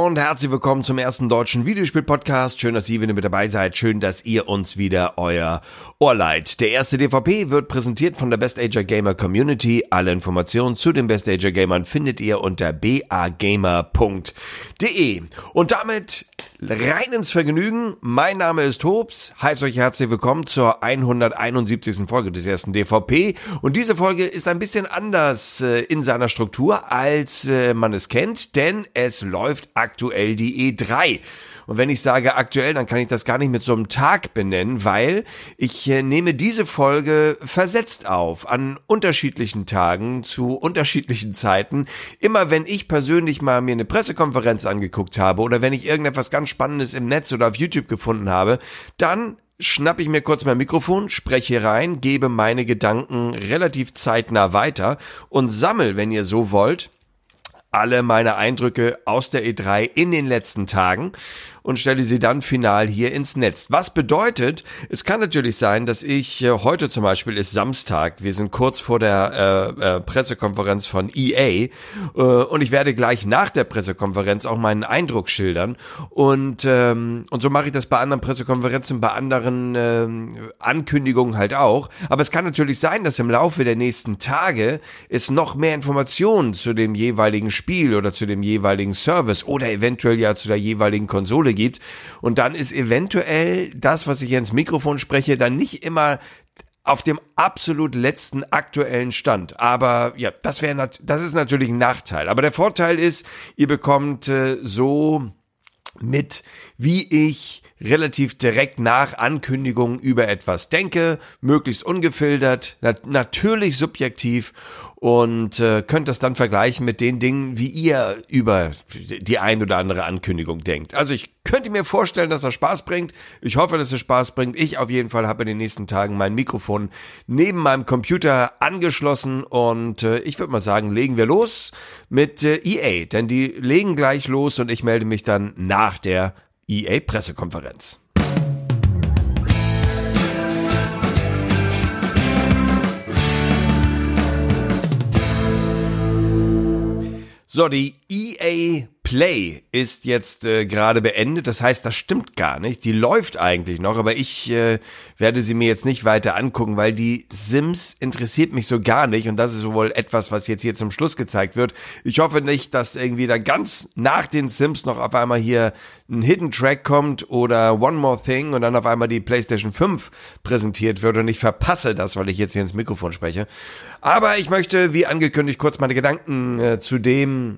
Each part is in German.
und herzlich willkommen zum ersten deutschen Videospiel-Podcast. Schön, dass ihr wieder mit dabei seid. Schön, dass ihr uns wieder euer Ohr leiht. Der erste DVP wird präsentiert von der Best Ager Gamer Community. Alle Informationen zu den Best Ager Gamern findet ihr unter bagamer.de. Und damit rein ins Vergnügen. Mein Name ist Hobbs. Heiße euch herzlich willkommen zur 171. Folge des ersten DVP. Und diese Folge ist ein bisschen anders in seiner Struktur, als man es kennt, denn es läuft aktuell die E3. Und wenn ich sage aktuell, dann kann ich das gar nicht mit so einem Tag benennen, weil ich nehme diese Folge versetzt auf, an unterschiedlichen Tagen, zu unterschiedlichen Zeiten. Immer wenn ich persönlich mal mir eine Pressekonferenz angeguckt habe oder wenn ich irgendetwas ganz Spannendes im Netz oder auf YouTube gefunden habe, dann schnappe ich mir kurz mein Mikrofon, spreche rein, gebe meine Gedanken relativ zeitnah weiter und sammle, wenn ihr so wollt, alle meine Eindrücke aus der E3 in den letzten Tagen und stelle sie dann final hier ins Netz. Was bedeutet, es kann natürlich sein, dass ich, heute zum Beispiel ist Samstag, wir sind kurz vor der Pressekonferenz von EA und ich werde gleich nach der Pressekonferenz auch meinen Eindruck schildern und so mache ich das bei anderen Pressekonferenzen, bei anderen Ankündigungen halt auch. Aber es kann natürlich sein, dass im Laufe der nächsten Tage es noch mehr Informationen zu dem jeweiligen Spiel oder zu dem jeweiligen Service oder eventuell ja zu der jeweiligen Konsole gibt. Und dann ist eventuell das, was ich hier ins Mikrofon spreche, dann nicht immer auf dem absolut letzten aktuellen Stand. Aber ja, das ist natürlich ein Nachteil. Aber der Vorteil ist, ihr bekommt so mit, wie ich relativ direkt nach Ankündigungen über etwas denke, möglichst ungefiltert, natürlich subjektiv und könnt das dann vergleichen mit den Dingen, wie ihr über die ein oder andere Ankündigung denkt. Also ich könnte mir vorstellen, dass das Spaß bringt. Ich hoffe, dass es Spaß bringt. Ich auf jeden Fall habe in den nächsten Tagen mein Mikrofon neben meinem Computer angeschlossen und ich würde mal sagen, legen wir los mit EA, denn die legen gleich los und ich melde mich dann nach der EA-Pressekonferenz. So, die EA Play ist jetzt gerade beendet, das heißt, das stimmt gar nicht, die läuft eigentlich noch, aber ich werde sie mir jetzt nicht weiter angucken, weil die Sims interessiert mich so gar nicht und das ist wohl etwas, was jetzt hier zum Schluss gezeigt wird. Ich hoffe nicht, dass irgendwie da ganz nach den Sims noch auf einmal hier ein Hidden Track kommt oder One More Thing und dann auf einmal die PlayStation 5 präsentiert wird und ich verpasse das, weil ich jetzt hier ins Mikrofon spreche. Aber ich möchte, wie angekündigt, kurz meine Gedanken zu dem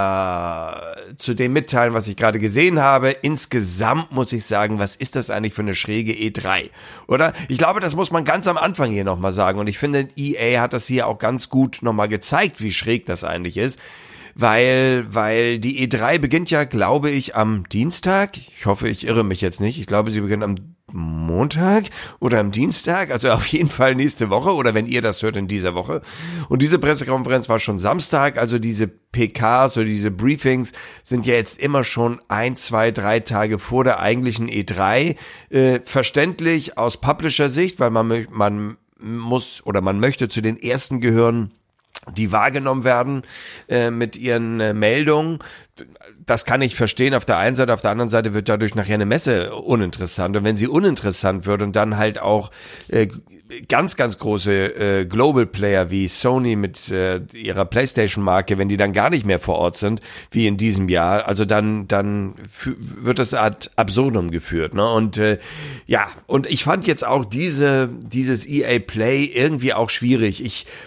mitteilen, was ich gerade gesehen habe. Insgesamt muss ich sagen, was ist das eigentlich für eine schräge E3, oder? Ich glaube, das muss man ganz am Anfang hier nochmal sagen und ich finde, EA hat das hier auch ganz gut nochmal gezeigt, wie schräg das eigentlich ist. Weil die E3 beginnt ja, glaube ich, am Dienstag. Ich hoffe, ich irre mich jetzt nicht. Ich glaube, sie beginnt am Montag oder am Dienstag, also auf jeden Fall nächste Woche oder wenn ihr das hört in dieser Woche. Und diese Pressekonferenz war schon Samstag, also diese PKs oder diese Briefings sind ja jetzt immer schon 1, 2, 3 Tage vor der eigentlichen E3. Verständlich aus Publisher-Sicht, weil man muss oder man möchte zu den ersten gehören, die wahrgenommen werden mit ihren Meldungen. Das kann ich verstehen auf der einen Seite, auf der anderen Seite wird dadurch nachher eine Messe uninteressant. Und wenn sie uninteressant wird und dann halt auch ganz, ganz große Global Player wie Sony mit ihrer PlayStation-Marke, wenn die dann gar nicht mehr vor Ort sind, wie in diesem Jahr, also dann wird das ad absurdum geführt. Ne? Und ja, und ich fand jetzt auch dieses EA Play irgendwie auch schwierig.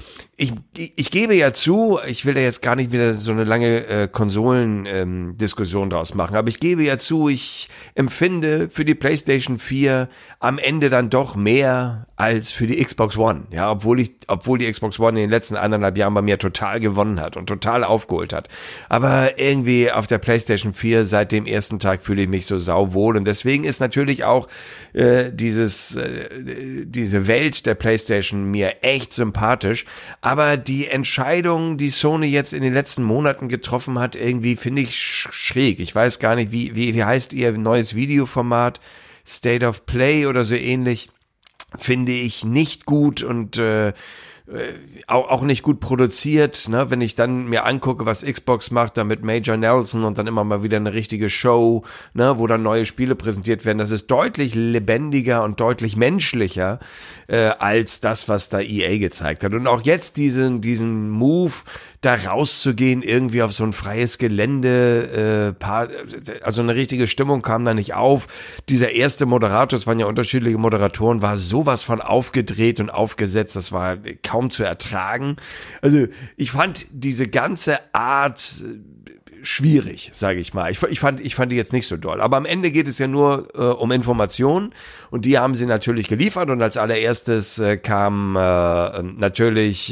Ich gebe ja zu, ich will da jetzt gar nicht wieder so eine lange Konsolen-Diskussion draus machen, aber ich gebe ja zu, ich empfinde für die PlayStation 4 am Ende dann doch mehr als für die Xbox One. Ja, obwohl die Xbox One in den letzten 1,5 Jahren bei mir total gewonnen hat und total aufgeholt hat. Aber irgendwie auf der PlayStation 4 seit dem ersten Tag fühle ich mich so sauwohl und deswegen ist natürlich auch diese Welt der PlayStation mir echt sympathisch. Aber die Entscheidung, die Sony jetzt in den letzten Monaten getroffen hat, irgendwie finde ich schräg. Ich weiß gar nicht, wie heißt ihr neues Videoformat? State of Play oder so ähnlich. Finde ich nicht gut und auch nicht gut produziert, ne? Wenn ich dann mir angucke, was Xbox macht, da mit Major Nelson und dann immer mal wieder eine richtige Show, ne? Wo dann neue Spiele präsentiert werden, das ist deutlich lebendiger und deutlich menschlicher als das, was da EA gezeigt hat. Und auch jetzt diesen Move, da rauszugehen, irgendwie auf so ein freies Gelände, also eine richtige Stimmung kam da nicht auf. Dieser erste Moderator, es waren ja unterschiedliche Moderatoren, war sowas von aufgedreht und aufgesetzt, das war kaum zu ertragen. Also ich fand diese ganze Art schwierig, sage ich mal. Ich fand die jetzt nicht so doll. Aber am Ende geht es ja nur um Informationen und die haben sie natürlich geliefert und als allererstes kam natürlich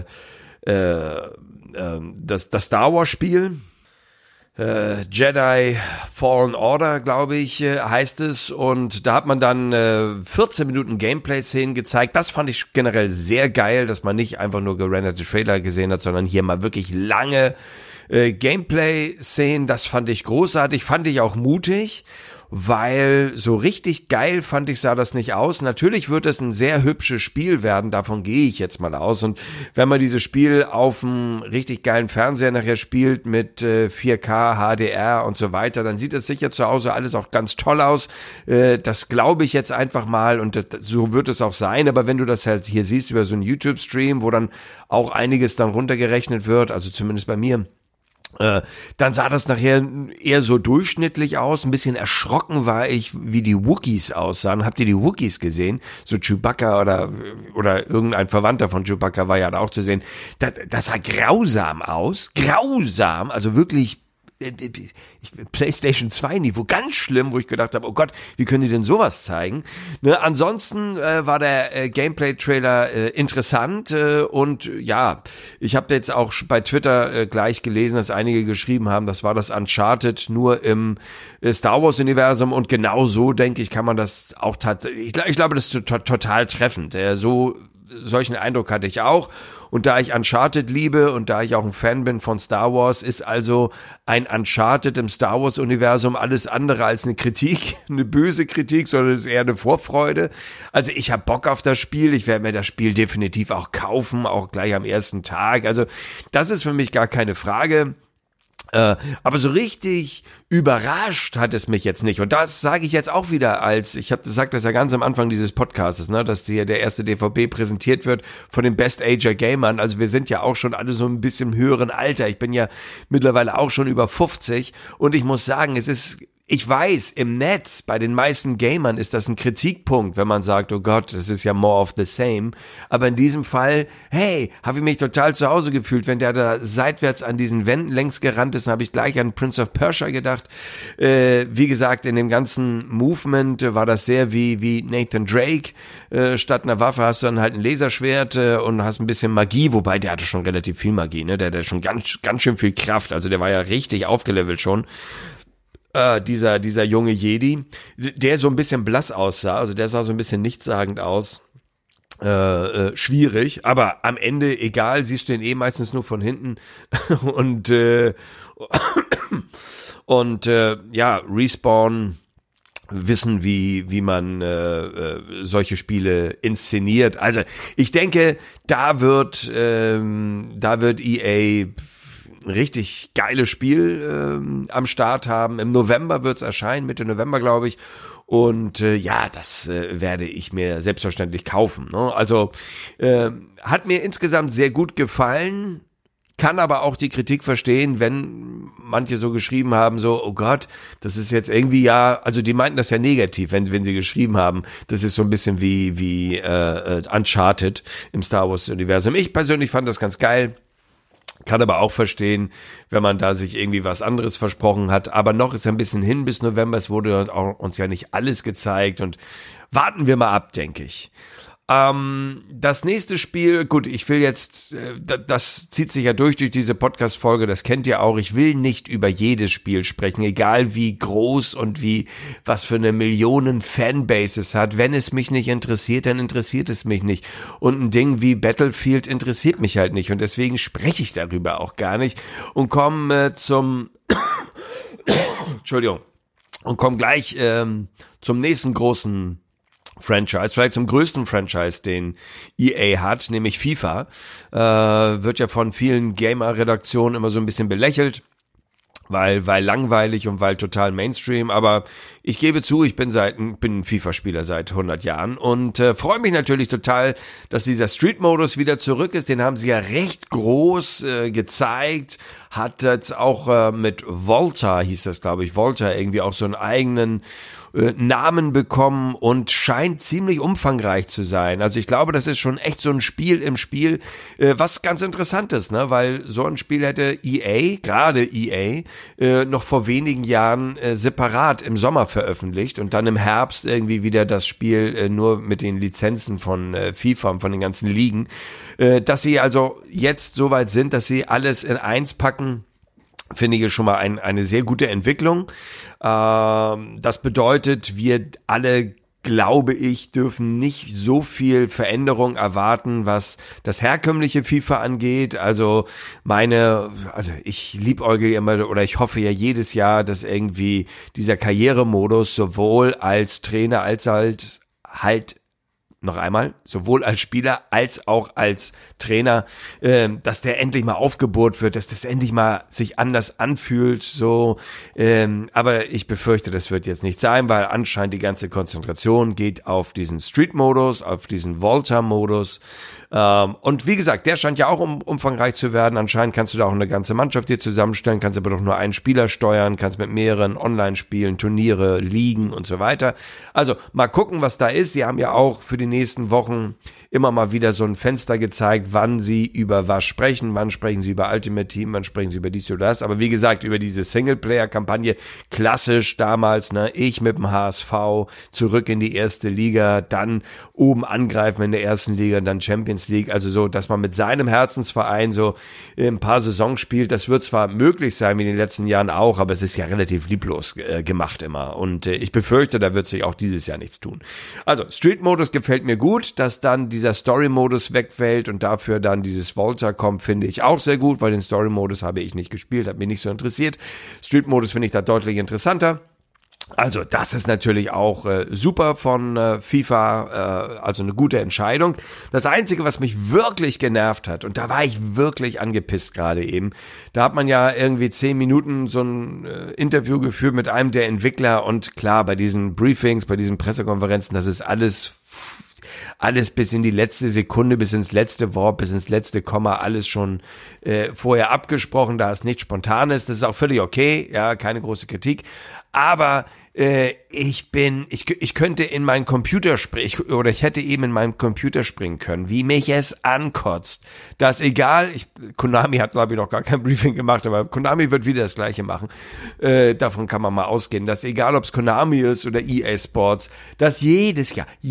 das Star Wars Spiel. Jedi Fallen Order, glaube ich, heißt es. Und da hat man dann 14 Minuten Gameplay-Szenen gezeigt. Das fand ich generell sehr geil, dass man nicht einfach nur gerenderte Trailer gesehen hat, sondern hier mal wirklich lange Gameplay-Szenen. Das fand ich großartig, fand ich auch mutig. Weil so richtig geil sah das nicht aus. Natürlich wird es ein sehr hübsches Spiel werden, davon gehe ich jetzt mal aus. Und wenn man dieses Spiel auf einem richtig geilen Fernseher nachher spielt mit 4K, HDR und so weiter, dann sieht es sicher zu Hause alles auch ganz toll aus. Das glaube ich jetzt einfach mal und so wird es auch sein. Aber wenn du das halt hier siehst über so einen YouTube-Stream, wo dann auch einiges dann runtergerechnet wird, also zumindest bei mir, dann sah das nachher eher so durchschnittlich aus. Ein bisschen erschrocken war ich, wie die Wookiees aussahen. Habt ihr die Wookiees gesehen? So Chewbacca oder irgendein Verwandter von Chewbacca war ja da auch zu sehen. Das sah grausam aus. Grausam. Also wirklich PlayStation 2 Niveau, ganz schlimm, wo ich gedacht habe, oh Gott, wie können die denn sowas zeigen? Ne, ansonsten war der Gameplay-Trailer interessant und ja, ich habe jetzt auch bei Twitter gleich gelesen, dass einige geschrieben haben, das war das Uncharted nur im Star Wars Universum und genau so, denke ich, kann man das auch tatsächlich, ich glaube, das ist total treffend. Solchen Eindruck hatte ich auch. Und da ich Uncharted liebe und da ich auch ein Fan bin von Star Wars, ist also ein Uncharted im Star Wars Universum alles andere als eine Kritik, eine böse Kritik, sondern es ist eher eine Vorfreude. Also ich habe Bock auf das Spiel, ich werde mir das Spiel definitiv auch kaufen, auch gleich am ersten Tag. Also das ist für mich gar keine Frage. Aber so richtig überrascht hat es mich jetzt nicht. Und das sage ich jetzt auch wieder ich habe gesagt das ja ganz am Anfang dieses Podcasts, ne, dass hier der erste DVB präsentiert wird von den Best Ager Gamern. Also wir sind ja auch schon alle so ein bisschen im höheren Alter. Ich bin ja mittlerweile auch schon über 50 und ich muss sagen, ich weiß, im Netz, bei den meisten Gamern ist das ein Kritikpunkt, wenn man sagt, oh Gott, das ist ja more of the same. Aber in diesem Fall, hey, habe ich mich total zu Hause gefühlt. Wenn der da seitwärts an diesen Wänden längs gerannt ist, habe ich gleich an Prince of Persia gedacht. Wie gesagt, in dem ganzen Movement war das sehr wie Nathan Drake. Statt einer Waffe hast du dann halt ein Laserschwert und hast ein bisschen Magie, wobei der hatte schon relativ viel Magie, ne? Der hatte schon ganz schön viel Kraft. Also der war ja richtig aufgelevelt schon. Dieser junge Jedi, der so ein bisschen blass aussah, also der sah so ein bisschen nichtssagend aus. Schwierig, aber am Ende egal, siehst du ihn meistens nur von hinten und ja, Respawn wissen, wie man solche Spiele inszeniert. Also ich denke, da wird EA ein richtig geiles Spiel am Start haben. Im November wird's erscheinen, Mitte November, glaube ich. Und ja, das werde ich mir selbstverständlich kaufen. Ne? Also hat mir insgesamt sehr gut gefallen, kann aber auch die Kritik verstehen, wenn manche so geschrieben haben, so, oh Gott, das ist jetzt irgendwie ja, also die meinten das ja negativ, wenn sie geschrieben haben, das ist so ein bisschen wie Uncharted im Star Wars Universum. Ich persönlich fand das ganz geil. Kann aber auch verstehen, wenn man da sich irgendwie was anderes versprochen hat. Aber noch ist ein bisschen hin bis November. Es wurde uns ja nicht alles gezeigt. Und warten wir mal ab, denke ich. Das nächste Spiel, gut, ich will jetzt, das zieht sich ja durch diese Podcast-Folge, das kennt ihr auch, ich will nicht über jedes Spiel sprechen, egal wie groß und was für eine Millionen Fanbase es hat. Wenn es mich nicht interessiert, dann interessiert es mich nicht. Und ein Ding wie Battlefield interessiert mich halt nicht und deswegen spreche ich darüber auch gar nicht und komme Entschuldigung, und komme gleich zum nächsten großen Franchise, vielleicht zum größten Franchise, den EA hat, nämlich FIFA, wird ja von vielen Gamer-Redaktionen immer so ein bisschen belächelt, weil langweilig und weil total Mainstream, aber ich gebe zu, ich bin ein FIFA-Spieler seit 100 Jahren und freue mich natürlich total, dass dieser Street-Modus wieder zurück ist. Den haben sie ja recht groß gezeigt, hat jetzt auch mit Volta, hieß das glaube ich, Volta irgendwie auch so einen eigenen Namen bekommen und scheint ziemlich umfangreich zu sein. Also ich glaube, das ist schon echt so ein Spiel im Spiel, was ganz interessant ist, ne? Weil so ein Spiel hätte EA, gerade EA, noch vor wenigen Jahren separat im Sommer veröffentlicht und dann im Herbst irgendwie wieder das Spiel nur mit den Lizenzen von FIFA und von den ganzen Ligen, dass sie also jetzt so weit sind, dass sie alles in eins packen, finde ich schon mal eine sehr gute Entwicklung. Das bedeutet, wir alle, glaube ich, dürfen nicht so viel Veränderung erwarten, was das herkömmliche FIFA angeht. Also ich liebäugle immer oder ich hoffe ja jedes Jahr, dass irgendwie dieser Karrieremodus sowohl als Trainer als halt noch einmal, sowohl als Spieler als auch als Trainer, dass der endlich mal aufgebohrt wird, dass das endlich mal sich anders anfühlt, so, aber ich befürchte, das wird jetzt nicht sein, weil anscheinend die ganze Konzentration geht auf diesen Street-Modus, auf diesen Volta-Modus, und wie gesagt, der scheint ja auch umfangreich zu werden. Anscheinend kannst du da auch eine ganze Mannschaft dir zusammenstellen, kannst aber doch nur einen Spieler steuern, kannst mit mehreren Online-Spielen, Turniere, Ligen und so weiter. Also mal gucken, was da ist. Sie haben ja auch für die nächsten Wochen immer mal wieder so ein Fenster gezeigt, wann sie über was sprechen, wann sprechen sie über Ultimate Team, wann sprechen sie über dies oder das. Aber wie gesagt, über diese Singleplayer-Kampagne, klassisch damals, ne, ich mit dem HSV zurück in die erste Liga, dann oben angreifen in der ersten Liga, dann Champions League, also so, dass man mit seinem Herzensverein so ein paar Saisons spielt, das wird zwar möglich sein wie in den letzten Jahren auch, aber es ist ja relativ lieblos gemacht immer und ich befürchte, da wird sich auch dieses Jahr nichts tun. Also Street-Modus gefällt mir gut, dass dann dieser Story-Modus wegfällt und dafür dann dieses Volta kommt, finde ich auch sehr gut, weil den Story-Modus habe ich nicht gespielt, hat mich nicht so interessiert. Street-Modus finde ich da deutlich interessanter. Also das ist natürlich auch super von FIFA, also eine gute Entscheidung. Das Einzige, was mich wirklich genervt hat, und da war ich wirklich angepisst gerade eben, da hat man ja irgendwie 10 Minuten so ein Interview geführt mit einem der Entwickler und klar, bei diesen Briefings, bei diesen Pressekonferenzen, das ist alles bis in die letzte Sekunde, bis ins letzte Wort, bis ins letzte Komma, alles schon vorher abgesprochen, da ist nichts Spontanes, das ist auch völlig okay, ja, keine große Kritik, aber ich könnte in meinen Computer springen, ich hätte eben in meinen Computer springen können, wie mich es ankotzt, dass egal, Konami hat glaube ich noch gar kein Briefing gemacht, aber Konami wird wieder das Gleiche machen, davon kann man mal ausgehen, dass egal ob es Konami ist oder EA Sports, dass jedes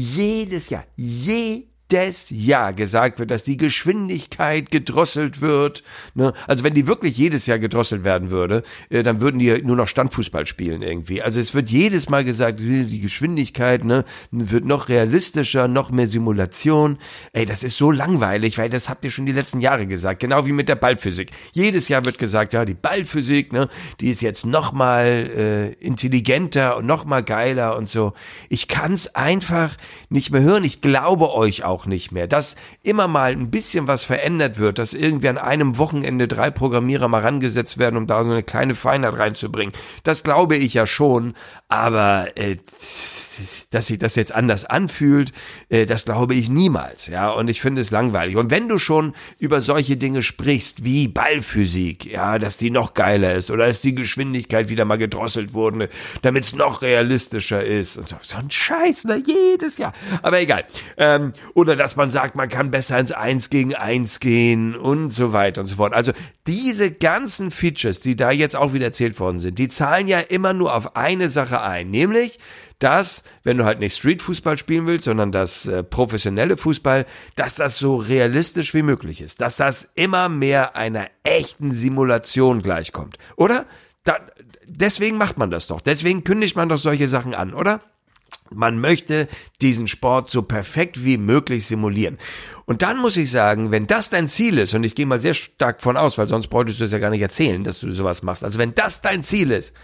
Jahr gesagt wird, dass die Geschwindigkeit gedrosselt wird. Ne? Also wenn die wirklich jedes Jahr gedrosselt werden würde, dann würden die nur noch Standfußball spielen irgendwie. Also es wird jedes Mal gesagt, die Geschwindigkeit wird noch realistischer, noch mehr Simulation. Ey, das ist so langweilig, weil das habt ihr schon die letzten Jahre gesagt. Genau wie mit der Ballphysik. Jedes Jahr wird gesagt, ja, die Ballphysik, die ist jetzt noch mal intelligenter und noch mal geiler und so. Ich kann's einfach nicht mehr hören. Ich glaube euch auch nicht mehr, dass immer mal ein bisschen was verändert wird, dass irgendwie an einem Wochenende 3 Programmierer mal rangesetzt werden, um da so eine kleine Feinheit reinzubringen. Das glaube ich ja schon, aber dass sich das jetzt anders anfühlt, das glaube ich niemals, ja, und ich finde es langweilig. Und wenn du schon über solche Dinge sprichst, wie Ballphysik, ja, dass die noch geiler ist oder dass die Geschwindigkeit wieder mal gedrosselt wurde, damit es noch realistischer ist und so ein Scheiß, jedes Jahr, aber egal. Oder dass man sagt, man kann besser ins 1 gegen 1 gehen und so weiter und so fort. Also diese ganzen Features, die da jetzt auch wieder erzählt worden sind, die zahlen ja immer nur auf eine Sache ein, nämlich dass, wenn du halt nicht Street-Fußball spielen willst, sondern das professionelle Fußball, dass das so realistisch wie möglich ist, dass das immer mehr einer echten Simulation gleichkommt, oder? Deswegen macht man das doch, deswegen kündigt man doch solche Sachen an, oder? Man möchte diesen Sport so perfekt wie möglich simulieren. Und dann muss ich sagen, wenn das dein Ziel ist, und ich gehe mal sehr stark von aus, weil sonst bräuchtest du es ja gar nicht erzählen, dass du sowas machst, also wenn das dein Ziel ist,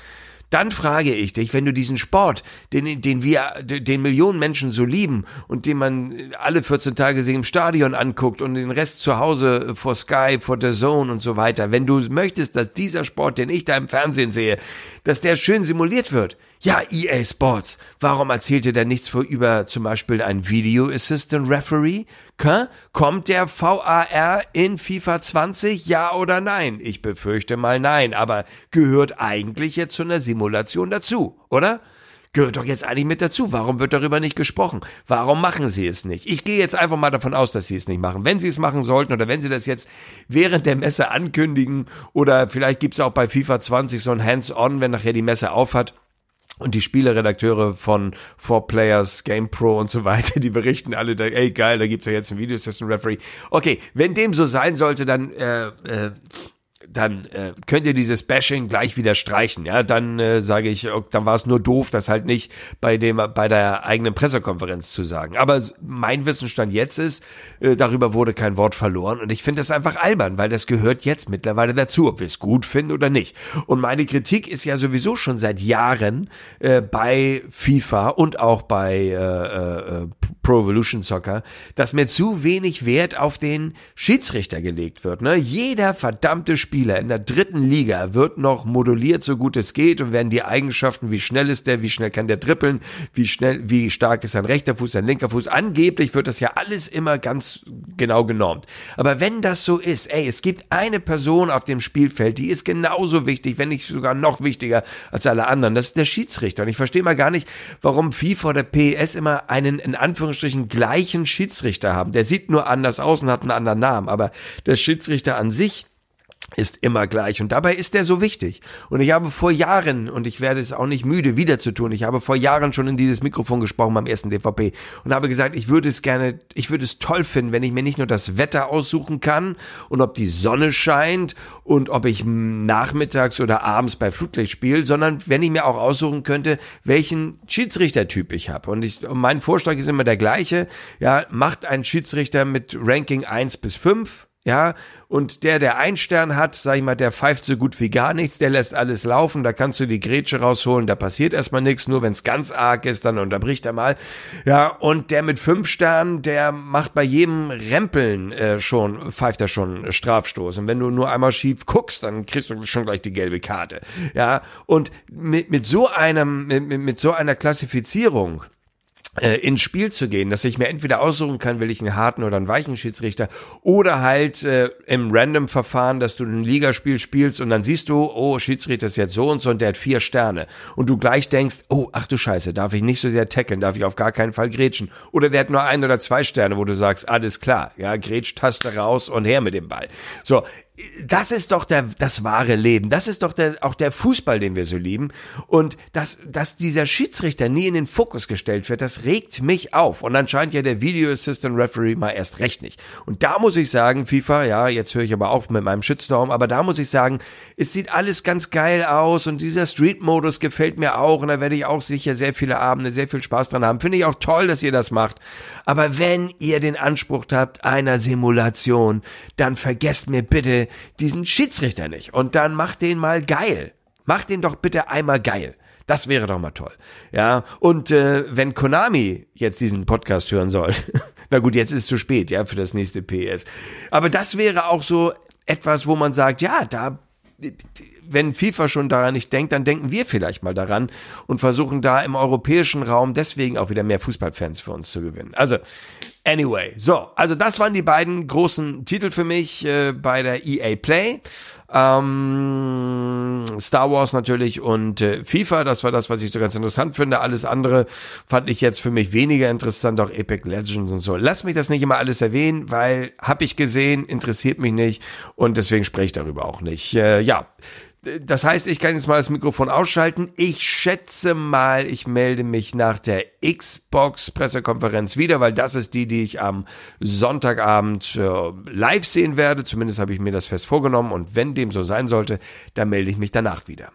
Dann frage ich dich, wenn du diesen Sport, den Millionen Menschen so lieben und den man alle 14 Tage sich im Stadion anguckt und den Rest zu Hause vor Sky, vor The Zone und so weiter, wenn du möchtest, dass dieser Sport, den ich da im Fernsehen sehe, dass der schön simuliert wird. Ja, EA Sports, warum erzählt ihr denn nichts über zum Beispiel ein Video Assistant Referee? Kommt der VAR in FIFA 20, ja oder nein? Ich befürchte mal nein, aber gehört eigentlich jetzt zu einer Simulation dazu, oder? Gehört doch jetzt eigentlich mit dazu. Warum wird darüber nicht gesprochen? Warum machen sie es nicht? Ich gehe jetzt einfach mal davon aus, dass sie es nicht machen. Wenn sie es machen sollten oder wenn sie das jetzt während der Messe ankündigen oder vielleicht gibt es auch bei FIFA 20 so ein Hands-on, wenn nachher die Messe aufhat, und die Spieleredakteure von 4Players, GamePro und so weiter, die berichten alle, ey geil, da gibt's ja jetzt einen Video Assistant Referee. Okay, wenn dem so sein sollte, dann könnt ihr dieses Bashing gleich wieder streichen. Ja, dann sage ich, dann war es nur doof, das halt nicht bei der eigenen Pressekonferenz zu sagen. Aber mein Wissensstand jetzt ist, darüber wurde kein Wort verloren und ich finde das einfach albern, weil das gehört jetzt mittlerweile dazu, ob wir es gut finden oder nicht. Und meine Kritik ist ja sowieso schon seit Jahren bei FIFA und auch bei Pro Evolution Soccer, dass mir zu wenig Wert auf den Schiedsrichter gelegt wird. Ne? Jeder verdammte Spieler in der 3. Liga wird noch moduliert, so gut es geht, und werden die Eigenschaften, wie schnell ist der, wie schnell kann der dribbeln, wie stark ist sein rechter Fuß, sein linker Fuß, angeblich wird das ja alles immer ganz genau genormt. Aber wenn das so ist, es gibt eine Person auf dem Spielfeld, die ist genauso wichtig, wenn nicht sogar noch wichtiger als alle anderen, das ist der Schiedsrichter. Und ich verstehe mal gar nicht, warum FIFA oder PES immer einen, in Anführungsstrichen, gleichen Schiedsrichter haben. Der sieht nur anders aus und hat einen anderen Namen, aber der Schiedsrichter an sich ist immer gleich und dabei ist der so wichtig. Und ich habe vor Jahren, und ich werde es auch nicht müde wieder zu tun, ich habe vor Jahren schon in dieses Mikrofon gesprochen beim ersten DVP und habe gesagt, ich würde es toll finden, wenn ich mir nicht nur das Wetter aussuchen kann und ob die Sonne scheint und ob ich nachmittags oder abends bei Flutlicht spiele, sondern wenn ich mir auch aussuchen könnte, welchen Schiedsrichtertyp ich habe. Und mein Vorschlag ist immer der gleiche, ja, macht einen Schiedsrichter mit Ranking 1 bis 5, ja, und der 1 Stern hat, sag ich mal, der pfeift so gut wie gar nichts, der lässt alles laufen, da kannst du die Grätsche rausholen, da passiert erstmal nichts, nur wenn es ganz arg ist, dann unterbricht er mal. Ja, und der mit 5 Sternen, der macht bei jedem Rempeln pfeift er schon Strafstoß. Und wenn du nur einmal schief guckst, dann kriegst du schon gleich die gelbe Karte. Ja, und mit so einer Klassifizierung ins Spiel zu gehen, dass ich mir entweder aussuchen kann, will ich einen harten oder einen weichen Schiedsrichter oder halt im Random-Verfahren, dass du ein Ligaspiel spielst und dann siehst du, oh, Schiedsrichter ist jetzt so und so und der hat 4 Sterne und du gleich denkst, oh, ach du Scheiße, darf ich nicht so sehr tackeln, darf ich auf gar keinen Fall grätschen oder der hat nur 1 oder 2 Sterne, wo du sagst, alles klar, ja, Grätsch-Taste raus und her mit dem Ball. So, das ist doch das wahre Leben. Das ist doch auch der Fußball, den wir so lieben. Und dass dieser Schiedsrichter nie in den Fokus gestellt wird, das regt mich auf. Und anscheinend ja der Video Assistant Referee mal erst recht nicht. Und da muss ich sagen, FIFA, ja, jetzt höre ich aber auf mit meinem Shitstorm, aber da muss ich sagen, es sieht alles ganz geil aus und dieser Street-Modus gefällt mir auch und da werde ich auch sicher sehr viele Abende, sehr viel Spaß dran haben. Finde ich auch toll, dass ihr das macht. Aber wenn ihr den Anspruch habt einer Simulation, dann vergesst mir bitte diesen Schiedsrichter nicht und dann macht den mal geil. Macht den doch bitte einmal geil. Das wäre doch mal toll. Ja, und wenn Konami jetzt diesen Podcast hören soll, na gut, jetzt ist es zu spät, ja, für das nächste PS. Aber das wäre auch so etwas, wo man sagt, ja, wenn FIFA schon daran nicht denkt, dann denken wir vielleicht mal daran und versuchen da im europäischen Raum deswegen auch wieder mehr Fußballfans für uns zu gewinnen. Also, anyway, also das waren die beiden großen Titel für mich bei der EA Play. Star Wars natürlich und FIFA, das war das, was ich so ganz interessant finde. Alles andere fand ich jetzt für mich weniger interessant, auch Apex Legends und so. Lass mich das nicht immer alles erwähnen, weil hab ich gesehen, interessiert mich nicht und deswegen spreche ich darüber auch nicht. Ja. Das heißt, ich kann jetzt mal das Mikrofon ausschalten. Ich schätze mal, ich melde mich nach der Xbox-Pressekonferenz wieder, weil das ist die ich am Sonntagabend live sehen werde. Zumindest habe ich mir das fest vorgenommen. Und wenn dem so sein sollte, dann melde ich mich danach wieder.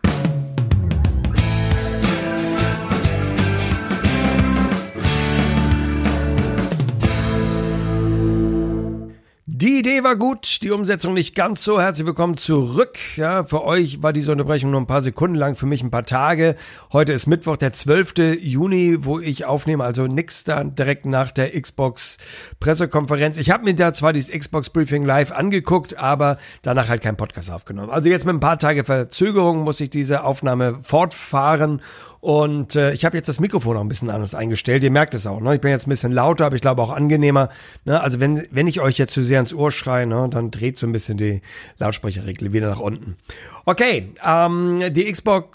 Die Idee war gut, die Umsetzung nicht ganz so. Herzlich willkommen zurück. Ja, für euch war diese Unterbrechung nur ein paar Sekunden lang, für mich ein paar Tage. Heute ist Mittwoch, der 12. Juni, wo ich aufnehme, also nix dann direkt nach der Xbox-Pressekonferenz. Ich habe mir da zwar dieses Xbox-Briefing live angeguckt, aber danach halt keinen Podcast aufgenommen. Also jetzt mit ein paar Tage Verzögerung muss ich diese Aufnahme fortfahren. Und ich habe jetzt das Mikrofon auch ein bisschen anders eingestellt. Ihr merkt es auch, ne? Ich bin jetzt ein bisschen lauter, aber ich glaube auch angenehmer. Ne? Also wenn ich euch jetzt zu sehr ins Ohr schreie, ne, dann dreht so ein bisschen die Lautsprecherregel wieder nach unten. Okay, die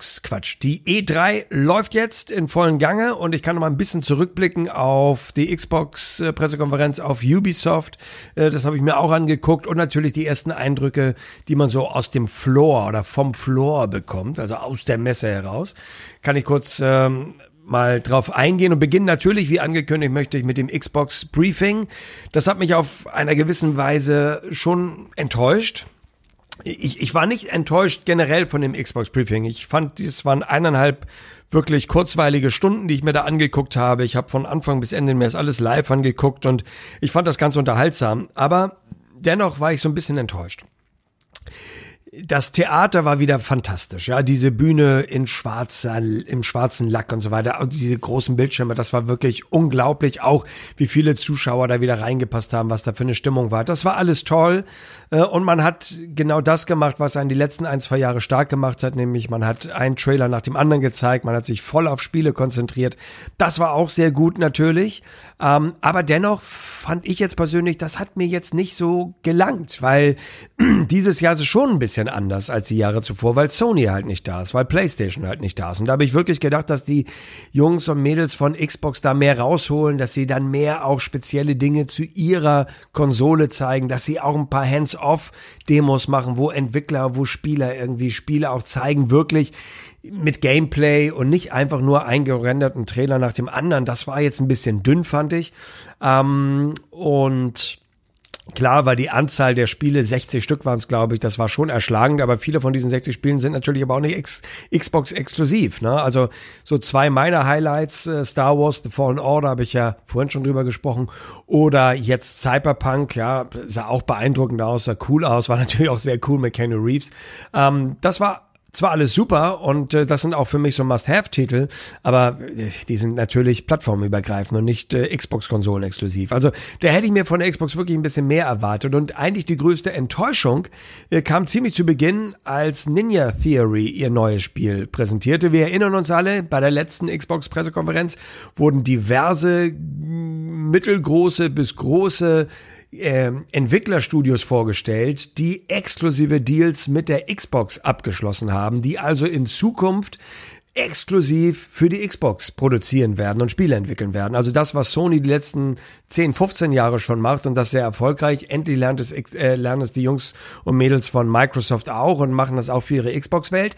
E3 läuft jetzt in vollen Gange und ich kann noch mal ein bisschen zurückblicken auf die Xbox-Pressekonferenz auf Ubisoft. Das habe ich mir auch angeguckt und natürlich die ersten Eindrücke, die man so aus dem Floor oder vom Floor bekommt, also aus der Messe heraus. Kann ich kurz mal drauf eingehen und beginnen natürlich, wie angekündigt, möchte ich mit dem Xbox Briefing. Das hat mich auf einer gewissen Weise schon enttäuscht. Ich war nicht enttäuscht generell von dem Xbox Briefing. Ich fand, es waren 1,5 wirklich kurzweilige Stunden, die ich mir da angeguckt habe. Ich habe von Anfang bis Ende mir das alles live angeguckt und ich fand das ganz unterhaltsam. Aber dennoch war ich so ein bisschen enttäuscht. Das Theater war wieder fantastisch, ja, diese Bühne im schwarzen Lack und so weiter, und diese großen Bildschirme, das war wirklich unglaublich, auch wie viele Zuschauer da wieder reingepasst haben, was da für eine Stimmung war. Das war alles toll und man hat genau das gemacht, was einen die letzten 1-2 Jahre stark gemacht hat, nämlich man hat einen Trailer nach dem anderen gezeigt, man hat sich voll auf Spiele konzentriert. Das war auch sehr gut natürlich, aber dennoch fand ich jetzt persönlich, das hat mir jetzt nicht so gelangt, weil dieses Jahr ist es schon ein bisschen anders als die Jahre zuvor, weil Sony halt nicht da ist, weil PlayStation halt nicht da ist. Und da habe ich wirklich gedacht, dass die Jungs und Mädels von Xbox da mehr rausholen, dass sie dann mehr auch spezielle Dinge zu ihrer Konsole zeigen, dass sie auch ein paar Hands-off-Demos machen, wo Entwickler, wo Spieler irgendwie Spiele auch zeigen, wirklich mit Gameplay und nicht einfach nur eingerenderten Trailer nach dem anderen. Das war jetzt ein bisschen dünn, fand ich. Und klar war die Anzahl der Spiele, 60 Stück waren es, glaube ich, das war schon erschlagend, aber viele von diesen 60 Spielen sind natürlich aber auch nicht Xbox-exklusiv, ne? Also so 2 meiner Highlights, Star Wars The Fallen Order, habe ich ja vorhin schon drüber gesprochen, oder jetzt Cyberpunk, ja, sah auch beeindruckend aus, sah cool aus, war natürlich auch sehr cool mit Keanu Reeves. Das war zwar alles super und das sind auch für mich so Must-Have-Titel, aber die sind natürlich plattformübergreifend und nicht Xbox-Konsolen exklusiv. Also da hätte ich mir von der Xbox wirklich ein bisschen mehr erwartet und eigentlich die größte Enttäuschung kam ziemlich zu Beginn, als Ninja Theory ihr neues Spiel präsentierte. Wir erinnern uns alle, bei der letzten Xbox-Pressekonferenz wurden diverse mittelgroße bis große Entwicklerstudios vorgestellt, die exklusive Deals mit der Xbox abgeschlossen haben, die also in Zukunft exklusiv für die Xbox produzieren werden und Spiele entwickeln werden. Also das, was Sony die letzten 10, 15 Jahre schon macht und das sehr erfolgreich. Endlich lernen es die Jungs und Mädels von Microsoft auch und machen das auch für ihre Xbox-Welt.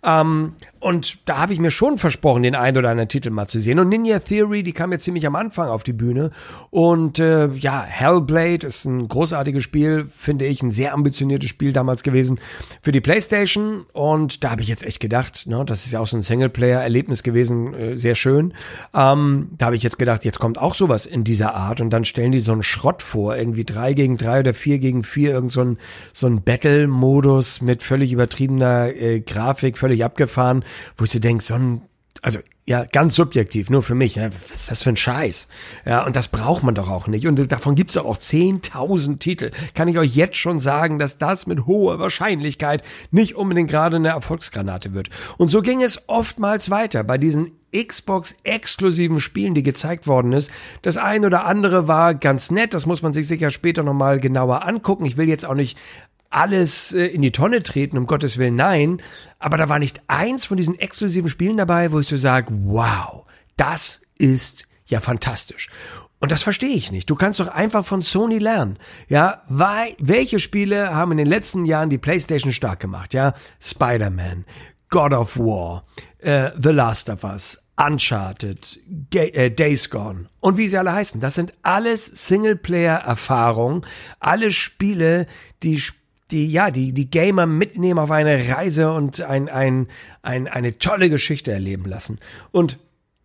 Und da habe ich mir schon versprochen, den einen oder anderen Titel mal zu sehen. Und Ninja Theory, die kam jetzt ziemlich am Anfang auf die Bühne. Und Hellblade ist ein großartiges Spiel, finde ich, ein sehr ambitioniertes Spiel damals gewesen für die PlayStation. Und da habe ich jetzt echt gedacht, ne, das ist ja auch so ein Singleplayer-Erlebnis gewesen, sehr schön. Da habe ich jetzt gedacht, jetzt kommt auch sowas in dieser Art. Und dann stellen die so einen Schrott vor, irgendwie 3 gegen 3 oder 4 gegen 4, irgend so ein Battle-Modus mit völlig übertriebener Grafik, völlig abgefahren, wo ich so denke, also ja, ganz subjektiv, nur für mich, ja, was ist das für ein Scheiß? Ja, und das braucht man doch auch nicht. Und davon gibt's doch auch 10.000 Titel. Kann ich euch jetzt schon sagen, dass das mit hoher Wahrscheinlichkeit nicht unbedingt gerade eine Erfolgsgranate wird. Und so ging es oftmals weiter bei diesen Xbox-exklusiven Spielen, die gezeigt worden ist. Das ein oder andere war ganz nett, das muss man sich sicher später nochmal genauer angucken. Ich will jetzt auch nicht alles in die Tonne treten, um Gottes Willen, nein. Aber da war nicht eins von diesen exklusiven Spielen dabei, wo ich so sage, wow, das ist ja fantastisch. Und das verstehe ich nicht. Du kannst doch einfach von Sony lernen. Ja, welche Spiele haben in den letzten Jahren die PlayStation stark gemacht? Ja, Spider-Man, God of War, The Last of Us, Uncharted, Days Gone und wie sie alle heißen. Das sind alles Singleplayer-Erfahrungen, alle Spiele, die Gamer mitnehmen auf eine Reise und eine tolle Geschichte erleben lassen. Und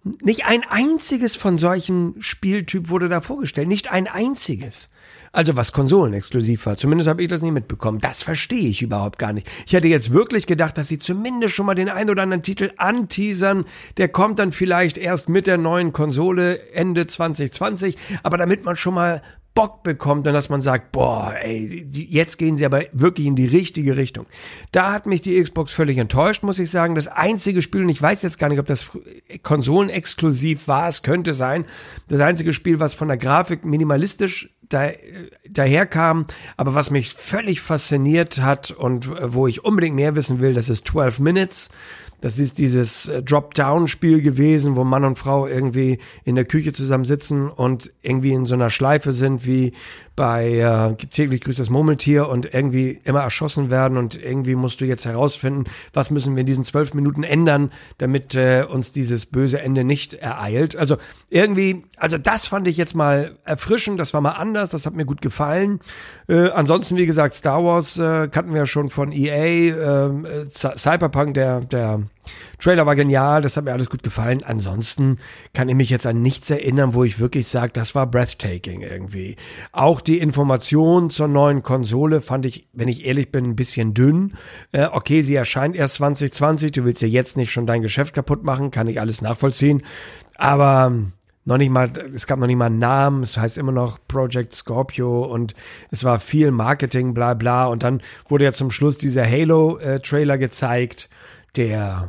Nicht ein einziges von solchen Spieltyp wurde da vorgestellt. Nicht ein einziges. Also was konsolenexklusiv war. Zumindest habe ich das nicht mitbekommen. Das verstehe ich überhaupt gar nicht. Ich hätte jetzt wirklich gedacht, dass sie zumindest schon mal den ein oder anderen Titel anteasern. Der kommt dann vielleicht erst mit der neuen Konsole Ende 2020. Aber damit man schon mal Bock bekommt und dass man sagt, boah, ey, jetzt gehen sie aber wirklich in die richtige Richtung. Da hat mich die Xbox völlig enttäuscht, muss ich sagen. Das einzige Spiel, und ich weiß jetzt gar nicht, ob das konsolenexklusiv war, es könnte sein, das einzige Spiel, was von der Grafik minimalistisch daherkam, aber was mich völlig fasziniert hat und wo ich unbedingt mehr wissen will, das ist 12 Minutes. Das ist dieses Drop-Down-Spiel gewesen, wo Mann und Frau irgendwie in der Küche zusammen sitzen und irgendwie in so einer Schleife sind wie bei täglich grüßt das Murmeltier und irgendwie immer erschossen werden und irgendwie musst du jetzt herausfinden, was müssen wir in diesen 12 Minuten ändern, damit uns dieses böse Ende nicht ereilt. Also irgendwie, also das fand ich jetzt mal erfrischend, das war mal anders, das hat mir gut gefallen. Ansonsten, wie gesagt, Star Wars kannten wir ja schon von EA, Cyberpunk, der Trailer war genial, das hat mir alles gut gefallen. Ansonsten kann ich mich jetzt an nichts erinnern, wo ich wirklich sage, das war breathtaking irgendwie. Auch die Information zur neuen Konsole fand ich, wenn ich ehrlich bin, ein bisschen dünn. Okay, sie erscheint erst 2020, du willst ja jetzt nicht schon dein Geschäft kaputt machen, kann ich alles nachvollziehen. Aber noch nicht mal, es gab noch nicht mal einen Namen, es heißt immer noch Project Scorpio und es war viel Marketing, bla bla. Und dann wurde ja zum Schluss dieser Halo-Trailer gezeigt, der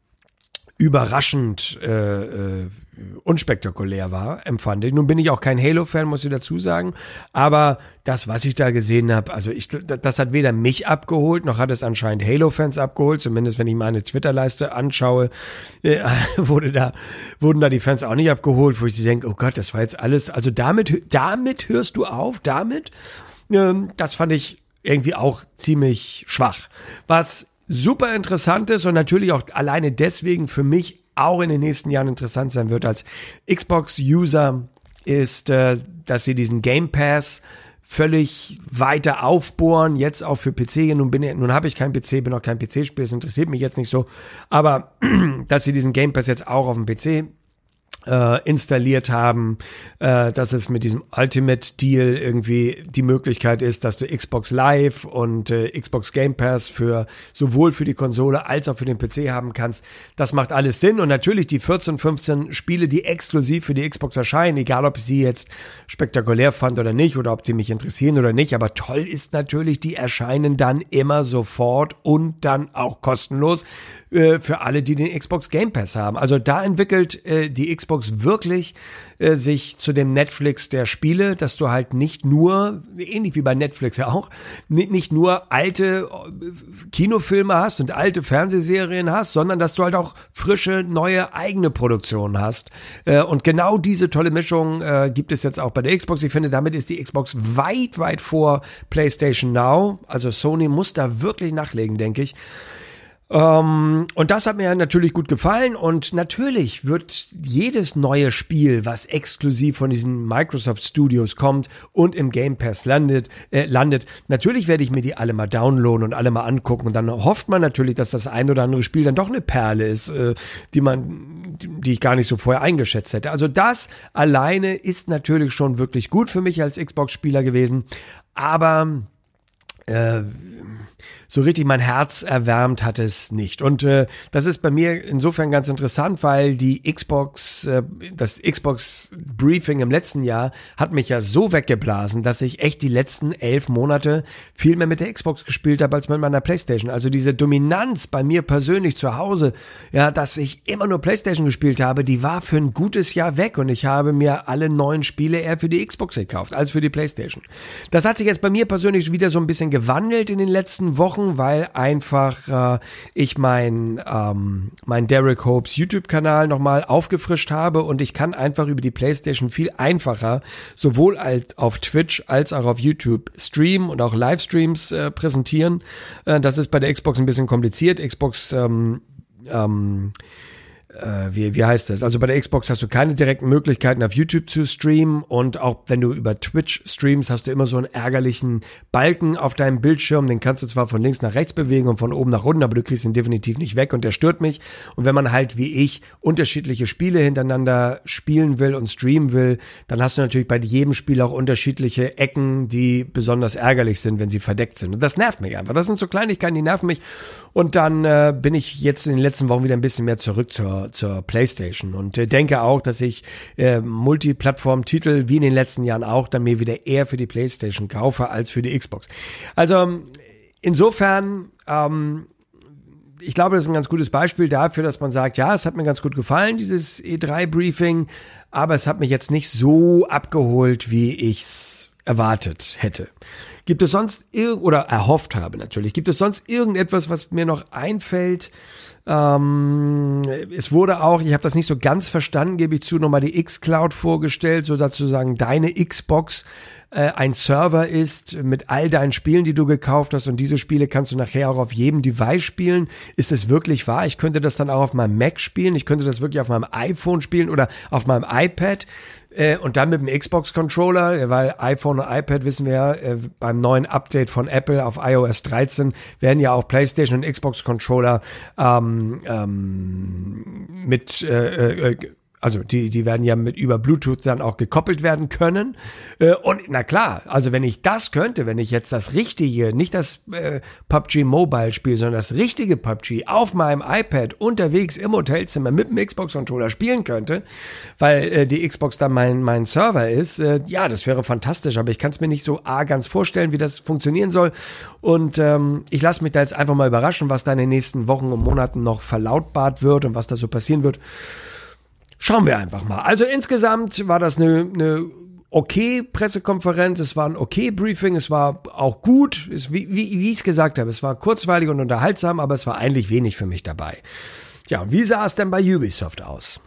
überraschend unspektakulär war, empfand ich. Nun bin ich auch kein Halo-Fan, muss ich dazu sagen, aber das, was ich da gesehen habe, also das hat weder mich abgeholt, noch hat es anscheinend Halo-Fans abgeholt, zumindest wenn ich meine Twitter-Leiste anschaue, wurden da die Fans auch nicht abgeholt, wo ich denke, oh Gott, das war jetzt alles, also damit hörst du auf, das fand ich irgendwie auch ziemlich schwach. Was super interessant ist und natürlich auch alleine deswegen für mich auch in den nächsten Jahren interessant sein wird als Xbox-User, ist, dass sie diesen Game Pass völlig weiter aufbohren, jetzt auch für PC. Nun habe ich keinen PC, bin auch kein PC-Spieler, das interessiert mich jetzt nicht so, aber dass sie diesen Game Pass jetzt auch auf dem PC installiert haben, dass es mit diesem Ultimate Deal irgendwie die Möglichkeit ist, dass du Xbox Live und Xbox Game Pass sowohl für die Konsole als auch für den PC haben kannst. Das macht alles Sinn und natürlich die 14, 15 Spiele, die exklusiv für die Xbox erscheinen, egal ob ich sie jetzt spektakulär fand oder nicht oder ob die mich interessieren oder nicht, aber toll ist natürlich, die erscheinen dann immer sofort und dann auch kostenlos für alle, die den Xbox Game Pass haben. Also da entwickelt die Xbox wirklich sich zu dem Netflix der Spiele, dass du halt nicht nur, ähnlich wie bei Netflix ja auch, nicht nur alte Kinofilme hast und alte Fernsehserien hast, sondern dass du halt auch frische, neue, eigene Produktionen hast. Und genau diese tolle Mischung gibt es jetzt auch bei der Xbox. Ich finde, damit ist die Xbox weit, weit vor PlayStation Now. Also Sony muss da wirklich nachlegen, denke ich. Und das hat mir natürlich gut gefallen und natürlich wird jedes neue Spiel, was exklusiv von diesen Microsoft Studios kommt und im Game Pass landet, natürlich werde ich mir die alle mal downloaden und alle mal angucken und dann hofft man natürlich, dass das ein oder andere Spiel dann doch eine Perle ist, die ich gar nicht so vorher eingeschätzt hätte. Also das alleine ist natürlich schon wirklich gut für mich als Xbox-Spieler gewesen, aber so richtig mein Herz erwärmt hat es nicht. Und das ist bei mir insofern ganz interessant, weil das Xbox-Briefing im letzten Jahr hat mich ja so weggeblasen, dass ich echt die letzten 11 Monate viel mehr mit der Xbox gespielt habe als mit meiner Playstation. Also diese Dominanz bei mir persönlich zu Hause, ja, dass ich immer nur Playstation gespielt habe, die war für ein gutes Jahr weg und ich habe mir alle neuen Spiele eher für die Xbox gekauft als für die Playstation. Das hat sich jetzt bei mir persönlich wieder so ein bisschen gewandelt in den letzten Wochen, weil einfach ich mein Derek Hopes YouTube-Kanal nochmal aufgefrischt habe und ich kann einfach über die PlayStation viel einfacher sowohl auf Twitch als auch auf YouTube streamen und auch Livestreams präsentieren. Das ist bei der Xbox ein bisschen kompliziert. Xbox wie heißt das? Also bei der Xbox hast du keine direkten Möglichkeiten auf YouTube zu streamen und auch wenn du über Twitch streamst, hast du immer so einen ärgerlichen Balken auf deinem Bildschirm, den kannst du zwar von links nach rechts bewegen und von oben nach unten, aber du kriegst ihn definitiv nicht weg und der stört mich. Und wenn man halt wie ich unterschiedliche Spiele hintereinander spielen will und streamen will, dann hast du natürlich bei jedem Spiel auch unterschiedliche Ecken, die besonders ärgerlich sind, wenn sie verdeckt sind. Und das nervt mich einfach. Das sind so Kleinigkeiten, die nerven mich. Und dann bin ich jetzt in den letzten Wochen wieder ein bisschen mehr zurück zur PlayStation und denke auch, dass ich Multiplattform-Titel wie in den letzten Jahren auch dann mir wieder eher für die PlayStation kaufe als für die Xbox. Also insofern, ich glaube, das ist ein ganz gutes Beispiel dafür, dass man sagt, ja, es hat mir ganz gut gefallen, dieses E3-Briefing, aber es hat mich jetzt nicht so abgeholt, wie ich's erwartet hätte. Gibt es sonst oder erhofft habe natürlich, gibt es sonst irgendetwas, was mir noch einfällt? Es wurde auch, ich habe das nicht so ganz verstanden, gebe ich zu, nochmal die xCloud vorgestellt, so dazu sagen, deine Xbox ein Server ist mit all deinen Spielen, die du gekauft hast und diese Spiele kannst du nachher auch auf jedem Device spielen. Ist es wirklich wahr? Ich könnte das dann auch auf meinem Mac spielen, ich könnte das wirklich auf meinem iPhone spielen oder auf meinem iPad und dann mit dem Xbox-Controller, weil iPhone und iPad, wissen wir ja, beim neuen Update von Apple auf iOS 13 werden ja auch PlayStation und Xbox-Controller also die werden ja über Bluetooth dann auch gekoppelt werden können. Und na klar, also wenn ich das könnte, wenn ich jetzt das richtige, nicht das PUBG Mobile Spiel, sondern das richtige PUBG auf meinem iPad unterwegs im Hotelzimmer mit dem Xbox-Controller spielen könnte, weil die Xbox dann mein Server ist, ja, das wäre fantastisch, aber ich kann es mir nicht so ganz vorstellen, wie das funktionieren soll. Und ich lasse mich da jetzt einfach mal überraschen, was da in den nächsten Wochen und Monaten noch verlautbart wird und was da so passieren wird. Schauen wir einfach mal. Also insgesamt war das eine okay Pressekonferenz, es war ein okay Briefing, es war auch gut, wie ich es gesagt habe, es war kurzweilig und unterhaltsam, aber es war eigentlich wenig für mich dabei. Tja, wie sah es denn bei Ubisoft aus?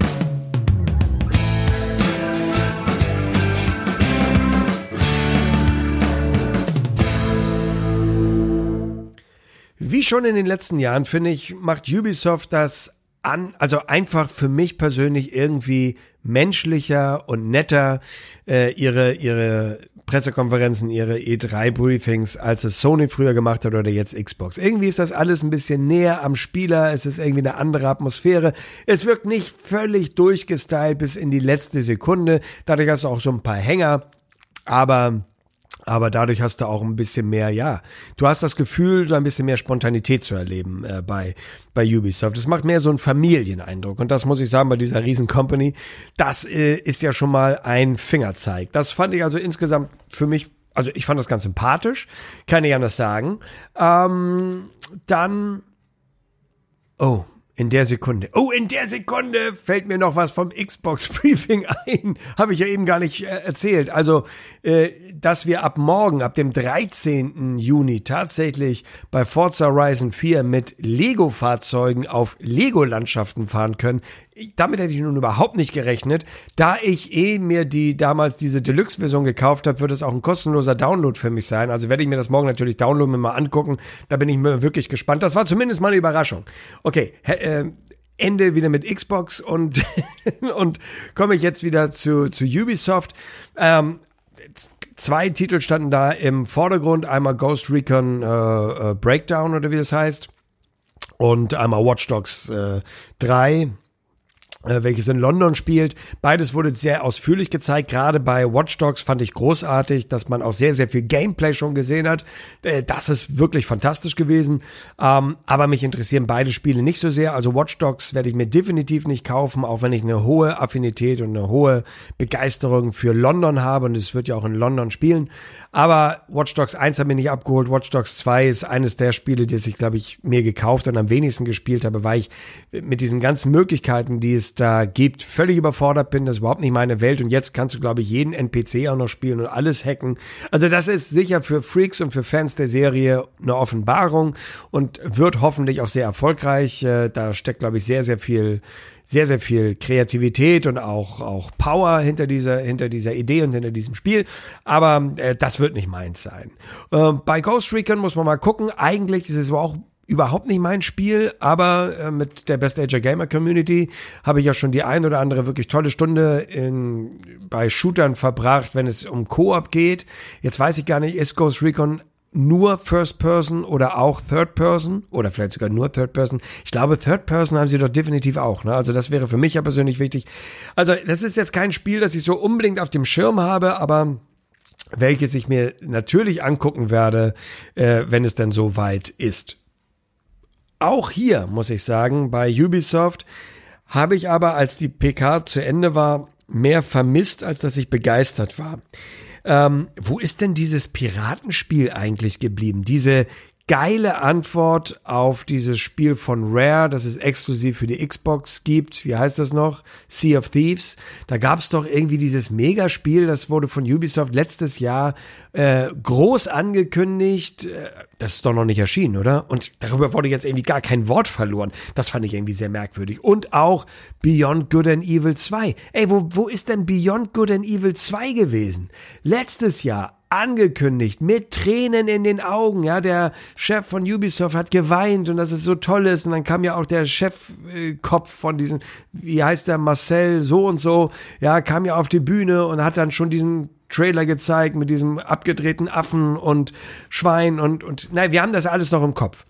Wie schon in den letzten Jahren, finde ich, macht Ubisoft das also einfach für mich persönlich irgendwie menschlicher und netter ihre Pressekonferenzen, ihre E3-Briefings, als es Sony früher gemacht hat oder jetzt Xbox. Irgendwie ist das alles ein bisschen näher am Spieler, es ist irgendwie eine andere Atmosphäre. Es wirkt nicht völlig durchgestylt bis in die letzte Sekunde. Dadurch hast du auch so ein paar Hänger, aber dadurch hast du auch ein bisschen mehr, ja, du hast das Gefühl, da ein bisschen mehr Spontanität zu erleben bei Ubisoft. Das macht mehr so einen Familieneindruck und das muss ich sagen, bei dieser riesen Company, das ist ja schon mal ein Fingerzeig. Das fand ich also insgesamt für mich, also ich fand das ganz sympathisch, kann ich anders sagen. In der Sekunde fällt mir noch was vom Xbox-Briefing ein. Habe ich ja eben gar nicht erzählt. Also, dass wir ab morgen, ab dem 13. Juni tatsächlich bei Forza Horizon 4 mit Lego-Fahrzeugen auf Lego-Landschaften fahren können. Damit hätte ich nun überhaupt nicht gerechnet. Da ich mir damals diese Deluxe-Version gekauft habe, wird es auch ein kostenloser Download für mich sein. Also werde ich mir das morgen natürlich downloaden, mir mal angucken. Da bin ich mir wirklich gespannt. Das war zumindest mal eine Überraschung. Okay, Ende wieder mit Xbox und komme ich jetzt wieder zu Ubisoft. Zwei Titel standen da im Vordergrund. Einmal Ghost Recon Breakdown oder wie das heißt. Und einmal Watch Dogs 3. Welches in London spielt. Beides wurde sehr ausführlich gezeigt. Gerade bei Watch Dogs fand ich großartig, dass man auch sehr, sehr viel Gameplay schon gesehen hat. Das ist wirklich fantastisch gewesen. Aber mich interessieren beide Spiele nicht so sehr. Also Watch Dogs werde ich mir definitiv nicht kaufen, auch wenn ich eine hohe Affinität und eine hohe Begeisterung für London habe. Und es wird ja auch in London spielen. Aber Watch Dogs 1 hat mich nicht abgeholt. Watch Dogs 2 ist eines der Spiele, die ich, glaube ich, mir gekauft und am wenigsten gespielt habe, weil ich mit diesen ganzen Möglichkeiten, die es da gibt, völlig überfordert bin. Das ist überhaupt nicht meine Welt. Und jetzt kannst du, glaube ich, jeden NPC auch noch spielen und alles hacken. Also das ist sicher für Freaks und für Fans der Serie eine Offenbarung und wird hoffentlich auch sehr erfolgreich. Da steckt, glaube ich, sehr, sehr viel Kreativität und auch Power hinter dieser Idee und hinter diesem Spiel. Aber das wird nicht meins sein. Bei Ghost Recon muss man mal gucken. Eigentlich ist es auch überhaupt nicht mein Spiel, aber mit der Best Ager Gamer Community habe ich ja schon die ein oder andere wirklich tolle Stunde bei Shootern verbracht, wenn es um Koop geht. Jetzt weiß ich gar nicht, ist Ghost Recon nur First Person oder auch Third Person oder vielleicht sogar nur Third Person. Ich glaube, Third Person haben sie doch definitiv auch, ne? Also das wäre für mich ja persönlich wichtig. Also das ist jetzt kein Spiel, das ich so unbedingt auf dem Schirm habe, aber welches ich mir natürlich angucken werde, wenn es denn so weit ist. Auch hier, muss ich sagen, bei Ubisoft habe ich aber, als die PK zu Ende war, mehr vermisst, als dass ich begeistert war. Wo ist denn dieses Piratenspiel eigentlich geblieben? Diese geile Antwort auf dieses Spiel von Rare, das es exklusiv für die Xbox gibt. Wie heißt das noch? Sea of Thieves. Da gab es doch irgendwie dieses Megaspiel, das wurde von Ubisoft letztes Jahr groß angekündigt. Das ist doch noch nicht erschienen, oder? Und darüber wurde jetzt irgendwie gar kein Wort verloren. Das fand ich irgendwie sehr merkwürdig. Und auch Beyond Good and Evil 2. Ey, wo ist denn Beyond Good and Evil 2 gewesen? Letztes Jahr angekündigt, mit Tränen in den Augen, ja, der Chef von Ubisoft hat geweint und dass es so toll ist und dann kam ja auch der Chefkopf von diesem, wie heißt der, Marcel so und so, ja, kam ja auf die Bühne und hat dann schon diesen Trailer gezeigt mit diesem abgedrehten Affen und Schwein und nein, wir haben das alles noch im Kopf.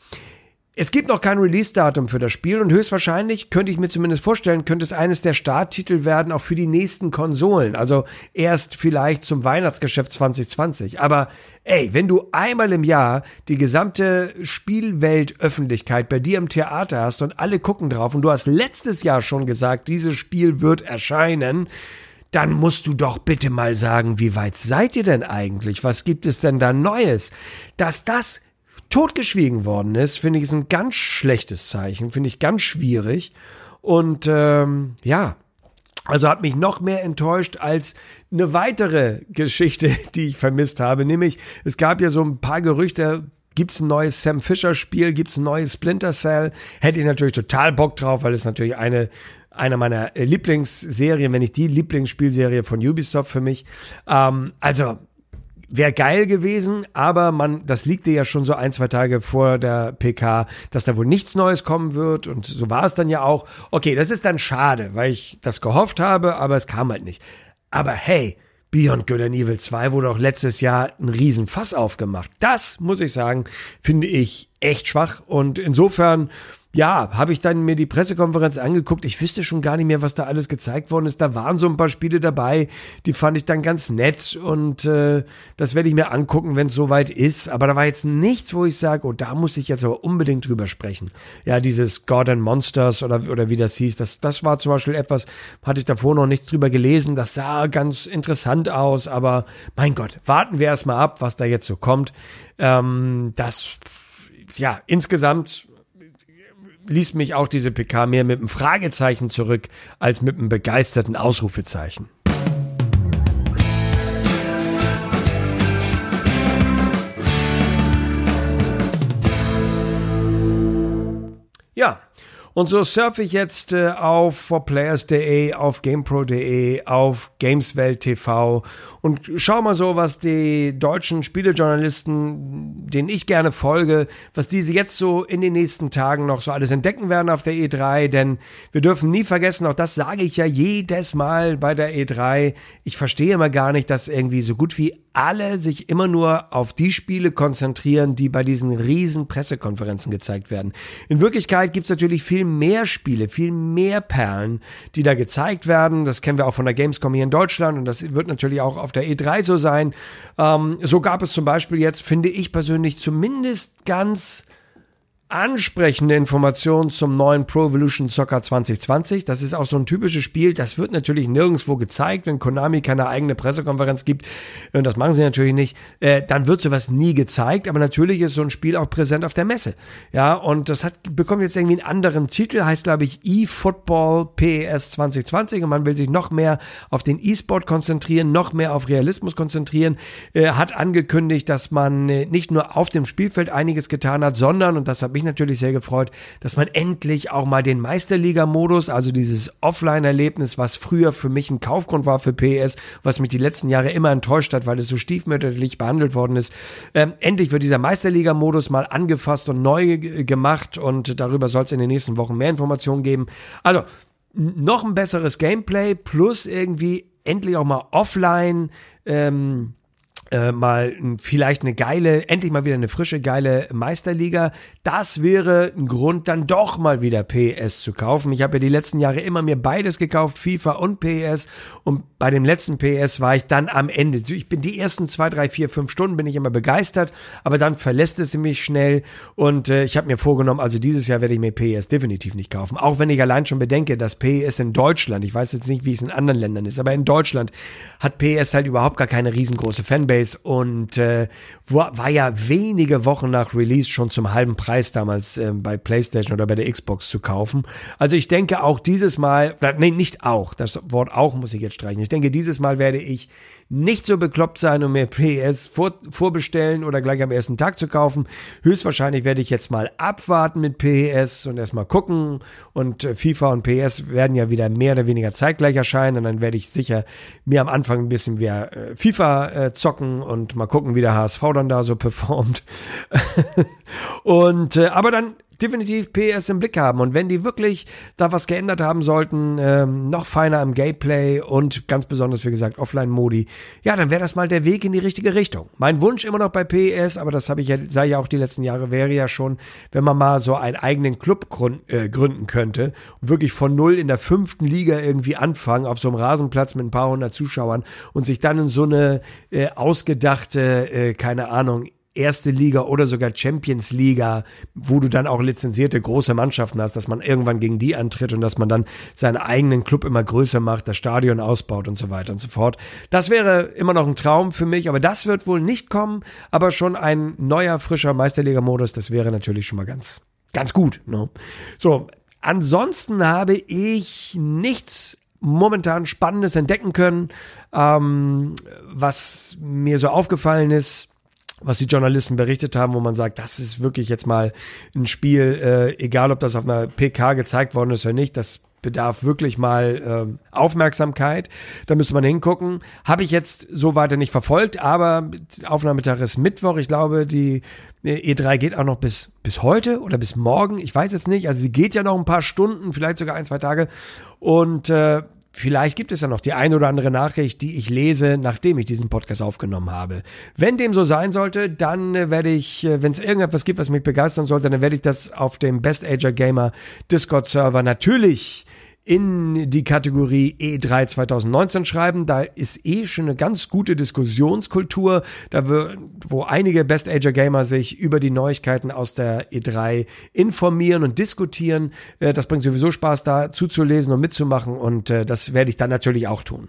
Es gibt noch kein Release-Datum für das Spiel und höchstwahrscheinlich, könnte ich mir zumindest vorstellen, könnte es eines der Starttitel werden, auch für die nächsten Konsolen. Also erst vielleicht zum Weihnachtsgeschäft 2020. Aber ey, wenn du einmal im Jahr die gesamte Spielweltöffentlichkeit bei dir im Theater hast und alle gucken drauf und du hast letztes Jahr schon gesagt, dieses Spiel wird erscheinen, dann musst du doch bitte mal sagen, wie weit seid ihr denn eigentlich? Was gibt es denn da Neues? Dass das totgeschwiegen worden ist, finde ich, ist ein ganz schlechtes Zeichen, finde ich ganz schwierig und ja, also hat mich noch mehr enttäuscht als eine weitere Geschichte, die ich vermisst habe, nämlich es gab ja so ein paar Gerüchte, gibt's ein neues Sam Fisher Spiel, gibt's ein neues Splinter Cell, hätte ich natürlich total Bock drauf, weil es natürlich einer meiner Lieblingsserien, wenn nicht die Lieblingsspielserie von Ubisoft für mich, also wäre geil gewesen, aber das liegt dir ja schon so 1-2 Tage vor der PK, dass da wohl nichts Neues kommen wird und so war es dann ja auch. Okay, das ist dann schade, weil ich das gehofft habe, aber es kam halt nicht. Aber hey, Beyond Good and Evil 2 wurde auch letztes Jahr ein Riesenfass aufgemacht. Das, muss ich sagen, finde ich echt schwach und insofern ja, habe ich dann mir die Pressekonferenz angeguckt. Ich wüsste schon gar nicht mehr, was da alles gezeigt worden ist. Da waren so ein paar Spiele dabei, die fand ich dann ganz nett und das werde ich mir angucken, wenn es soweit ist. Aber da war jetzt nichts, wo ich sage, oh, da muss ich jetzt aber unbedingt drüber sprechen. Ja, dieses God and Monsters oder wie das hieß, das war zum Beispiel etwas, hatte ich davor noch nichts drüber gelesen. Das sah ganz interessant aus, aber mein Gott, warten wir erst mal ab, was da jetzt so kommt. Insgesamt ließ mich auch diese PK mehr mit einem Fragezeichen zurück, als mit einem begeisterten Ausrufezeichen. Ja, und so surfe ich jetzt auf 4players.de, auf GamePro.de, auf Gameswelt TV und schau mal so, was die deutschen Spielejournalisten, denen ich gerne folge, was diese jetzt so in den nächsten Tagen noch so alles entdecken werden auf der E3, denn wir dürfen nie vergessen, auch das sage ich ja jedes Mal bei der E3, ich verstehe immer gar nicht, dass irgendwie so gut wie alle sich immer nur auf die Spiele konzentrieren, die bei diesen riesen Pressekonferenzen gezeigt werden. In Wirklichkeit gibt's natürlich viel mehr Spiele, viel mehr Perlen, die da gezeigt werden. Das kennen wir auch von der Gamescom hier in Deutschland und das wird natürlich auch auf der E3 so sein. So gab es zum Beispiel jetzt, finde ich persönlich, zumindest ganz ansprechende Informationen zum neuen Pro Evolution Soccer 2020. Das ist auch so ein typisches Spiel. Das wird natürlich nirgendwo gezeigt, wenn Konami keine eigene Pressekonferenz gibt. Und das machen sie natürlich nicht. Dann wird sowas nie gezeigt. Aber natürlich ist so ein Spiel auch präsent auf der Messe. Ja, und das bekommt jetzt irgendwie einen anderen Titel. Heißt, glaube ich, eFootball PES 2020. Und man will sich noch mehr auf den E-Sport konzentrieren, noch mehr auf Realismus konzentrieren. Hat angekündigt, dass man nicht nur auf dem Spielfeld einiges getan hat, sondern, und das habe ich mich natürlich sehr gefreut, dass man endlich auch mal den Meisterliga-Modus, also dieses Offline-Erlebnis, was früher für mich ein Kaufgrund war für PES, was mich die letzten Jahre immer enttäuscht hat, weil es so stiefmütterlich behandelt worden ist, endlich wird dieser Meisterliga-Modus mal angefasst und neu gemacht und darüber soll es in den nächsten Wochen mehr Informationen geben. Also, noch ein besseres Gameplay plus irgendwie endlich auch mal offline, mal vielleicht endlich mal wieder eine frische, geile Meisterliga. Das wäre ein Grund, dann doch mal wieder PES zu kaufen. Ich habe ja die letzten Jahre immer mir beides gekauft, FIFA und PES. Und bei dem letzten PES war ich dann am Ende. Ich bin die ersten 2, 3, 4, 5 Stunden bin ich immer begeistert, aber dann verlässt es mich schnell. Und ich habe mir vorgenommen, also dieses Jahr werde ich mir PES definitiv nicht kaufen. Auch wenn ich allein schon bedenke, dass PES in Deutschland, ich weiß jetzt nicht, wie es in anderen Ländern ist, aber in Deutschland hat PES halt überhaupt gar keine riesengroße Fanbase. Und war ja wenige Wochen nach Release schon zum halben Preis damals bei PlayStation oder bei der Xbox zu kaufen. Also ich denke auch dieses Mal, nicht auch, das Wort auch muss ich jetzt streichen. Ich denke, dieses Mal werde ich nicht so bekloppt sein und mir PES vorbestellen oder gleich am ersten Tag zu kaufen. Höchstwahrscheinlich werde ich jetzt mal abwarten mit PES und erstmal gucken. Und FIFA und PES werden ja wieder mehr oder weniger zeitgleich erscheinen. Und dann werde ich sicher mir am Anfang ein bisschen mehr FIFA zocken und mal gucken, wie der HSV dann da so performt. Und aber dann definitiv PES im Blick haben. Und wenn die wirklich da was geändert haben sollten, noch feiner im Gameplay und ganz besonders, wie gesagt, Offline-Modi, ja, dann wäre das mal der Weg in die richtige Richtung. Mein Wunsch immer noch bei PES, aber das habe ich ja, sei ja auch die letzten Jahre, wäre ja schon, wenn man mal so einen eigenen Club gründen könnte und wirklich von null in der 5. Liga irgendwie anfangen, auf so einem Rasenplatz mit ein paar hundert Zuschauern und sich dann in so eine ausgedachte, keine Ahnung, erste Liga oder sogar Champions Liga, wo du dann auch lizenzierte große Mannschaften hast, dass man irgendwann gegen die antritt und dass man dann seinen eigenen Club immer größer macht, das Stadion ausbaut und so weiter und so fort. Das wäre immer noch ein Traum für mich, aber das wird wohl nicht kommen, aber schon ein neuer, frischer Meisterliga-Modus, das wäre natürlich schon mal ganz, ganz gut. Ne? So, ansonsten habe ich nichts momentan Spannendes entdecken können, was mir so aufgefallen ist, was die Journalisten berichtet haben, wo man sagt, das ist wirklich jetzt mal ein Spiel, egal ob das auf einer PK gezeigt worden ist oder nicht, das bedarf wirklich mal Aufmerksamkeit. Da müsste man hingucken. Habe ich jetzt so weiter nicht verfolgt, aber Aufnahmetag ist Mittwoch. Ich glaube, die E3 geht auch noch bis heute oder bis morgen. Ich weiß jetzt nicht. Also sie geht ja noch ein paar Stunden, vielleicht sogar 1, 2 Tage. Und vielleicht gibt es ja noch die ein oder andere Nachricht, die ich lese, nachdem ich diesen Podcast aufgenommen habe. Wenn dem so sein sollte, dann werde ich, wenn es irgendetwas gibt, was mich begeistern sollte, dann werde ich das auf dem Best Ager Gamer Discord-Server natürlich in die Kategorie E3 2019 schreiben. Da ist schon eine ganz gute Diskussionskultur, wo einige Best Ager Gamer sich über die Neuigkeiten aus der E3 informieren und diskutieren. Das bringt sowieso Spaß, da zuzulesen und mitzumachen und das werde ich dann natürlich auch tun.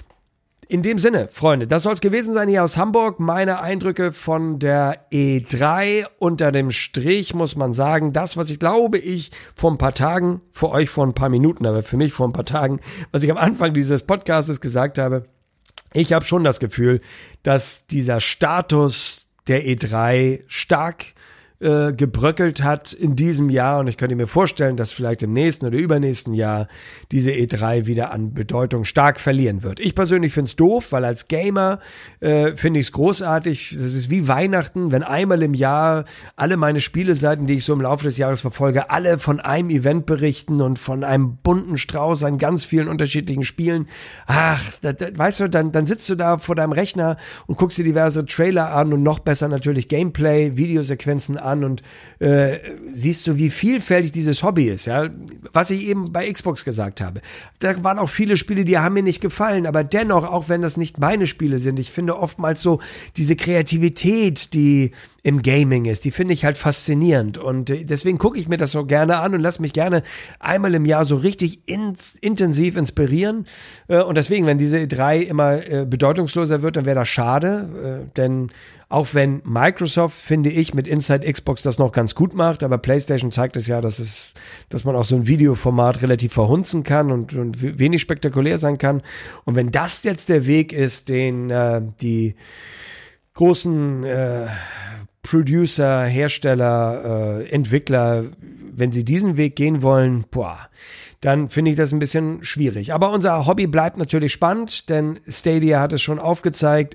In dem Sinne, Freunde, das soll es gewesen sein hier aus Hamburg. Meine Eindrücke von der E3. Unter dem Strich muss man sagen, das, was ich glaube vor ein paar Tagen, für euch vor ein paar Minuten, aber für mich vor ein paar Tagen, was ich am Anfang dieses Podcastes gesagt habe, ich habe schon das Gefühl, dass dieser Status der E3 stark gebröckelt hat in diesem Jahr und ich könnte mir vorstellen, dass vielleicht im nächsten oder übernächsten Jahr diese E3 wieder an Bedeutung stark verlieren wird. Ich persönlich finde es doof, weil als Gamer finde ich es großartig. Das ist wie Weihnachten, wenn einmal im Jahr alle meine Spieleseiten, die ich so im Laufe des Jahres verfolge, alle von einem Event berichten und von einem bunten Strauß an ganz vielen unterschiedlichen Spielen. Ach, weißt du, dann sitzt du da vor deinem Rechner und guckst dir diverse Trailer an und noch besser natürlich Gameplay, Videosequenzen an und siehst du, wie vielfältig dieses Hobby ist, ja, was ich eben bei Xbox gesagt habe. Da waren auch viele Spiele, die haben mir nicht gefallen, aber dennoch, auch wenn das nicht meine Spiele sind, ich finde oftmals so diese Kreativität, die im Gaming ist, die finde ich halt faszinierend und deswegen gucke ich mir das so gerne an und lasse mich gerne einmal im Jahr so richtig intensiv inspirieren und deswegen, wenn diese E3 immer bedeutungsloser wird, dann wäre das schade, denn auch wenn Microsoft, finde ich, mit Inside Xbox das noch ganz gut macht, aber PlayStation zeigt es ja, dass man auch so ein Videoformat relativ verhunzen kann und wenig spektakulär sein kann. Und wenn das jetzt der Weg ist, den die großen Producer, Hersteller, Entwickler, wenn sie diesen Weg gehen wollen, dann finde ich das ein bisschen schwierig. Aber unser Hobby bleibt natürlich spannend, denn Stadia hat es schon aufgezeigt,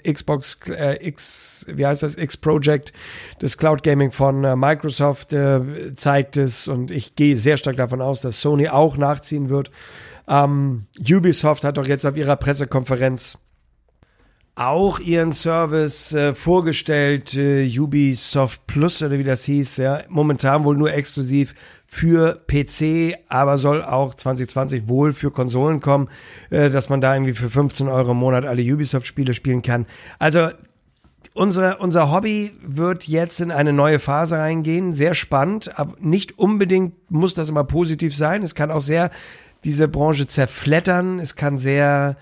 X-Project, das Cloud Gaming von Microsoft zeigt es, und ich gehe sehr stark davon aus, dass Sony auch nachziehen wird. Ubisoft hat doch jetzt auf ihrer Pressekonferenz auch ihren Service vorgestellt, Ubisoft Plus oder wie das hieß, ja, momentan wohl nur exklusiv für PC, aber soll auch 2020 wohl für Konsolen kommen, dass man da irgendwie für 15 € im Monat alle Ubisoft-Spiele spielen kann. Also unser Hobby wird jetzt in eine neue Phase reingehen, sehr spannend, aber nicht unbedingt muss das immer positiv sein, es kann auch sehr diese Branche zerflettern, es kann sehr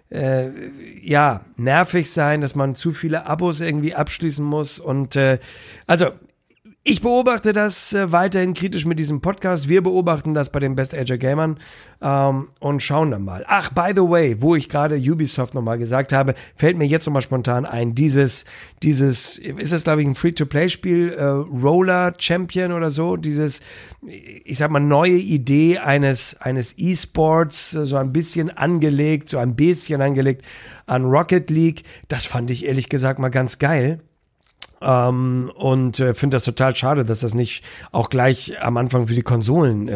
nervig sein, dass man zu viele Abos irgendwie abschließen muss, und also ich beobachte das weiterhin kritisch mit diesem Podcast. Wir beobachten das bei den Best Age Gamern und schauen dann mal. Ach, by the way, wo ich gerade Ubisoft nochmal gesagt habe, fällt mir jetzt nochmal spontan ein, dieses, ist das glaube ich ein Free-to-Play-Spiel, Roller Champion oder so, dieses, ich sag mal, neue Idee eines E-Sports, so ein bisschen angelegt an Rocket League. Das fand ich ehrlich gesagt mal ganz geil. Und finde das total schade, dass das nicht auch gleich am Anfang für die Konsolen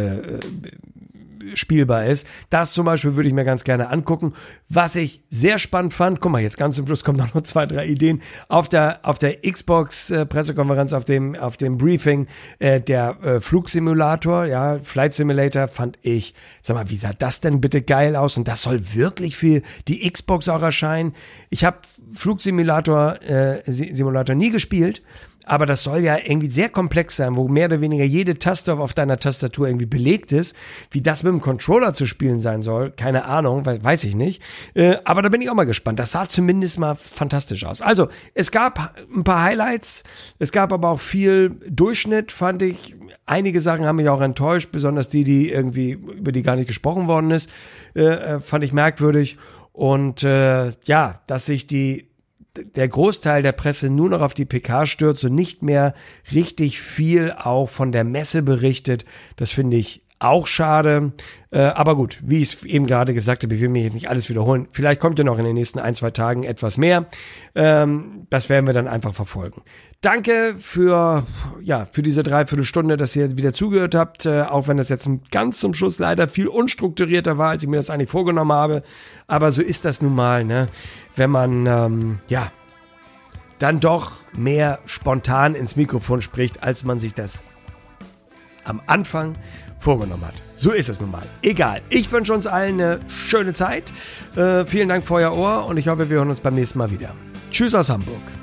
spielbar ist. Das zum Beispiel würde ich mir ganz gerne angucken. Was ich sehr spannend fand, guck mal, jetzt ganz zum Schluss kommen noch 2, 3 Ideen. Auf der Xbox Pressekonferenz, auf dem Briefing, der Flugsimulator, ja, Flight Simulator fand ich, sag mal, wie sah das denn bitte geil aus? Und das soll wirklich für die Xbox auch erscheinen. Ich habe Flugsimulator nie gespielt, aber das soll ja irgendwie sehr komplex sein, wo mehr oder weniger jede Taste auf deiner Tastatur irgendwie belegt ist. Wie das mit dem Controller zu spielen sein soll, keine Ahnung, weiß ich nicht. Aber da bin ich auch mal gespannt. Das sah zumindest mal fantastisch aus. Also, es gab ein paar Highlights, es gab aber auch viel Durchschnitt, fand ich. Einige Sachen haben mich auch enttäuscht, besonders die irgendwie, über die gar nicht gesprochen worden ist, fand ich merkwürdig. Und dass sich der Großteil der Presse nur noch auf die PK stürzt und nicht mehr richtig viel auch von der Messe berichtet, das finde ich auch schade. Aber gut, wie ich es eben gerade gesagt habe, ich will mir jetzt nicht alles wiederholen. Vielleicht kommt ja noch in den nächsten 1, 2 Tagen etwas mehr. Das werden wir dann einfach verfolgen. Danke für diese 3/4 Stunde, dass ihr wieder zugehört habt, auch wenn das jetzt ganz zum Schluss leider viel unstrukturierter war, als ich mir das eigentlich vorgenommen habe. Aber so ist das nun mal, ne? Wenn man, dann doch mehr spontan ins Mikrofon spricht, als man sich das am Anfang vorgenommen hat. So ist es nun mal. Egal. Ich wünsche uns allen eine schöne Zeit. Vielen Dank für euer Ohr und ich hoffe, wir hören uns beim nächsten Mal wieder. Tschüss aus Hamburg.